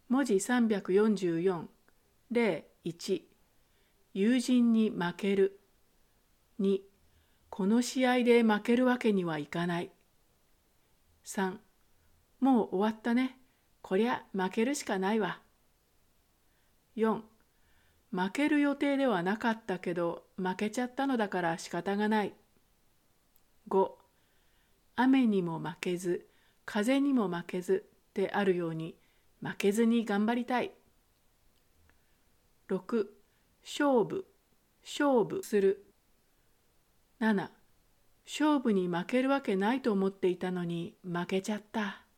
文字344、例1、友人に負ける。2、この試合で負けるわけにはいかない。3、もう終わったね。こりゃ負けるしかないわ。4、負ける予定ではなかったけど負けちゃったのだから仕方がない。5、雨にも負けず、風にも負けずであるように負けずに頑張りたい。6、勝負する。7、勝負に負けるわけないと思っていたのに負けちゃった。